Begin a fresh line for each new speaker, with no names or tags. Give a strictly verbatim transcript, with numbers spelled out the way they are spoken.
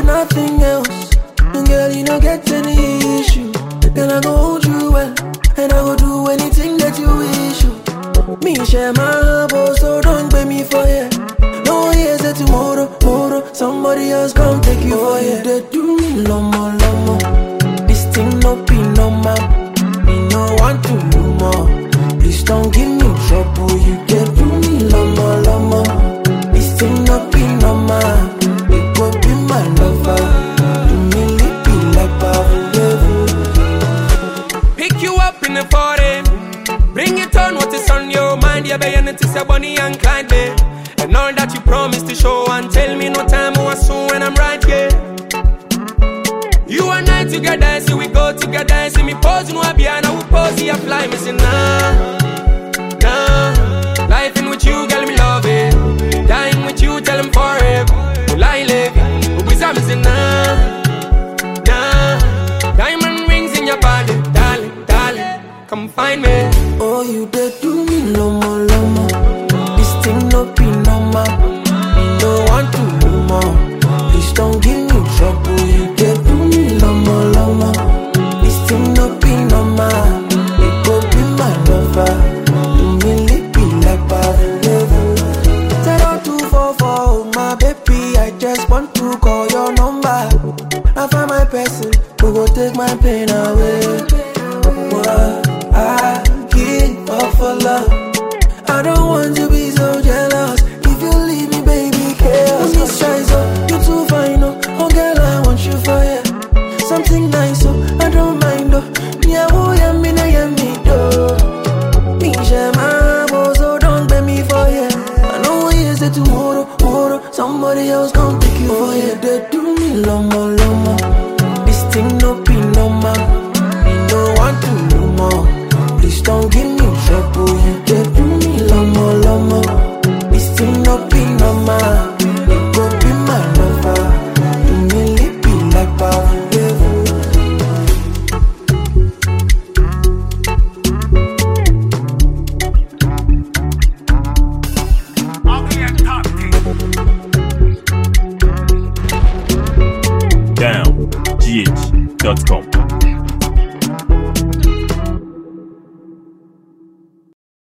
and nothing else. And girl, you don't get any issue. Then I go hold you well, and I go do anything that you wish you. Me share my heart, so don't pay me for it. No years that tomorrow, tomorrow, somebody else come take you for it. They do me lomo, lomo. This thing no be normal. Me no want to do more. Please don't give me trouble. You get do me lomo, lomo. This thing no be normal. It go be my lover. Do me lippy like Pavlov.
Pick you up in the foreign. Bring it on what is on your mind. Yeah, baby, it is a Bonnie and Clyde, babe. And all that you promised to show and tell me no time or soon when I'm right here. You and I together, see we go together. See me pose, no I be and I will pose, see I fly, me say nah.